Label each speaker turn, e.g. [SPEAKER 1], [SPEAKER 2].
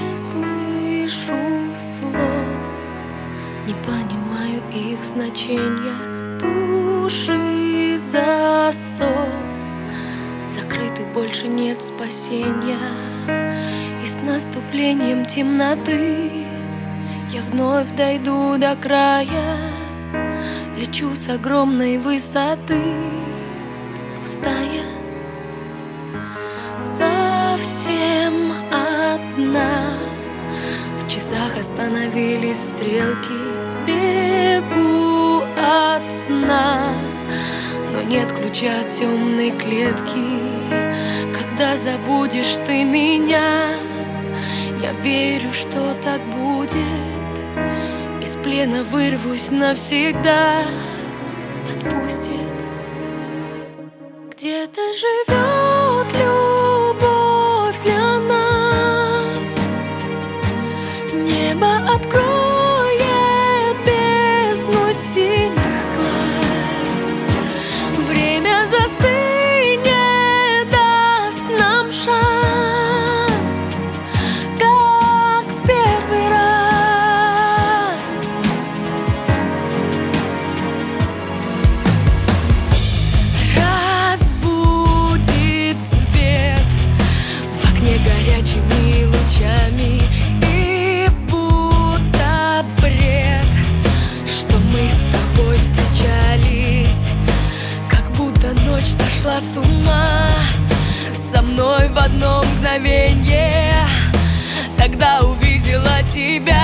[SPEAKER 1] Не слышу слов, не понимаю их значения. Души засов, закрыты, больше нет спасения. И с наступлением темноты я вновь дойду до края. Лечу с огромной высоты, пустая, совсем одна. В часах остановились стрелки, бегу от сна, но нет ключа от темной клетки. Когда забудешь ты меня, я верю, что так будет. Из плена вырвусь навсегда, отпустит. Где-то живет любовь для нас, небо откроет бездну синих глаз. Время застынет, даст нам шанс, как в первый раз. Разбудит свет в окне горячими лучами, и будто бред, что мы с тобой встречались, как будто ночь сошла с ума со мной в одно мгновенье. Тогда увидела тебя.